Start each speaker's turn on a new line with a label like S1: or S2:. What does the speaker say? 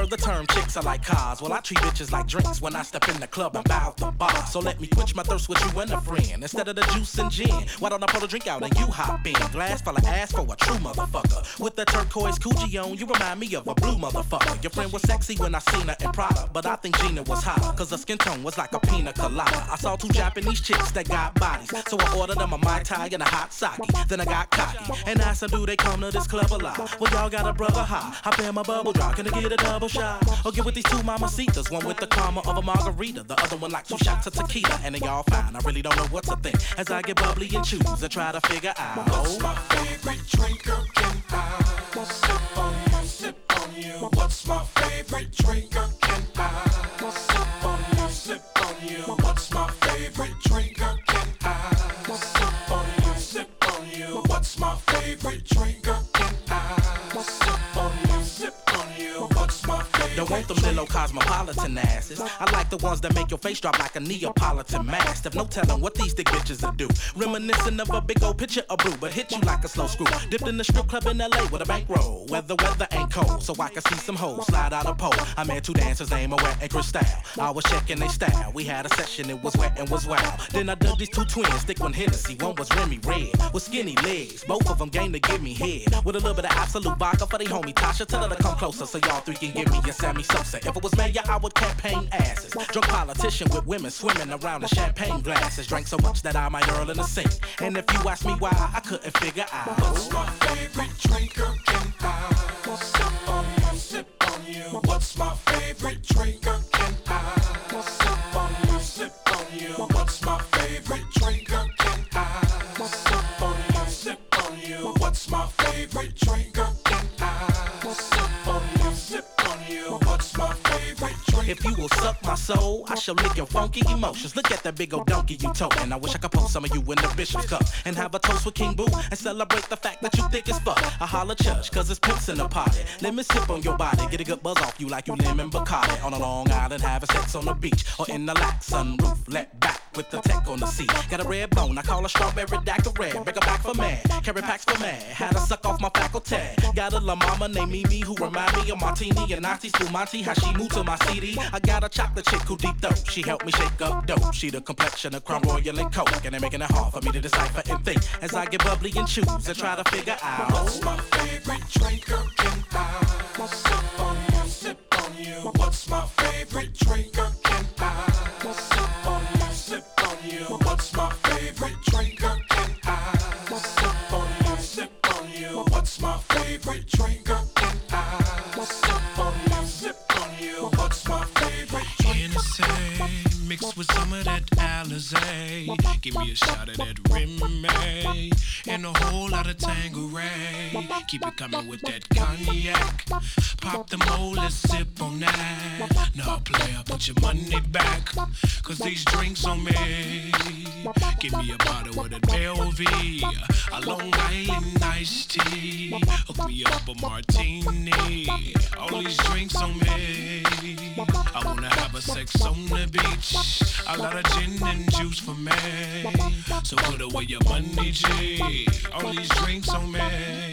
S1: the term chicks are like cars. Well, I treat bitches like drinks when I step in the club and bow out the bar. So let me quench my thirst with you and a friend. Instead of the juice and gin, why don't I pull a drink out and you hop in? Glass full of ass for a true motherfucker. With the turquoise coochie on, you remind me of a blue motherfucker. Your friend was sexy when I seen her in Prada, but I think Gina was hotter, cause her skin tone was like a pina colada. I saw two Japanese chicks that got bodies, so I ordered them a Mai Tai and a hot sake. Then I got cocky and asked them, do they come to this club a lot? Well, y'all got a brother high. Hop in my bubble drop, can I get a double shot? Or get with these two mamacitas, one with the karma of a margarita, the other one like 2 shots of tequila. And they all fine, I really don't know what to think as I get bubbly and choose and try to figure out
S2: what's my favorite drink, girl, can I sip on you, sip on you? What's my favorite drink, girl, can I sip on you, sip on you? What's my favorite drink, girl, can I sip on you, sip on you? What's my favorite drink, girl, can I sip on you, sip on you? What's my favorite?
S1: Don't want them little cosmopolitan asses. I like the ones that make your face drop like a Neapolitan mastiff. No telling what these thick bitches will do. Reminiscent of a big old picture of brew, but hit you like a slow screw. Dipped in the strip club in LA with a bankroll. Weather ain't cold, so I can see some hoes slide out a pole. I met 2 dancers named Wet and Cristal. I was checking they style. We had a session, it was wet and was wild. Then I dug these 2 twins, thick one Hennessy, one was Remy Red, with skinny legs. Both of them game to give me head, with a little bit of absolute vodka for they homie Tasha. Tell her to come closer so y'all 3 can give me a Sammy Sosa. If it was mayor, I would campaign asses. Drunk politician with women swimming around in champagne glasses. Drank so much that I might earl in the sink. And if you ask me why, I couldn't figure out.
S2: What's my favorite drink, girl, can I sip on you, sip on you? What's my favorite drink, girl, can I sip on you, sip on you? What's my favorite drink, girl, can I sip on you, sip on you? What's my favorite drink, girl, can I sip on you, sip on you? What's my favorite drink?
S1: If you will suck my soul, I shall lick your funky emotions. Look at that big old donkey you toting. I wish I could post some of you in the Bishop's cup and have a toast with King Boo and celebrate the fact that you thick as fuck. I holla church, cause it's pimps in the party. Let me sip on your body, get a good buzz off you like you lemon Bacardi. On a Long Island, having sex on the beach or in the lack sunroof, let back with the tech on the seat. Got a red bone, I call her strawberry daiquiri. Break her back for mad, carry packs for mad. Had her suck off my faculty. Got a la mama named Mimi who remind me of Martini and Nazi Spumante. How she moved to my CD. I got a chocolate chick who deep throat. She helped me shake up dope. She the complexion of Crown Royal and Coke, and they're making it hard for me to decipher and think as I get bubbly and choose and try to figure out
S2: what's my favorite drink, girl, can I sip on you, sip on you? What's my favorite drink, girl, can I sip on you, sip on you? What's my favorite drink, girl, can I sip on you, sip on you? What's my favorite drink, girl, can I sip on you, sip on you? What's my favorite drink?
S3: Hennessy mixed with some of that Alizé. Give me a shot of that Remy and a whole lot of Tanqueray. Keep it coming with that cognac. Pop the mold, let's sip on that. Now player, put your money back, cause these drinks on me. Give me a bottle of that LV, a Long Island iced tea. Hook me up a martini. All these drinks on me. I wanna have a sex on the beach. A lot of gin and juice for me. So put away your money, G. All these drinks on me.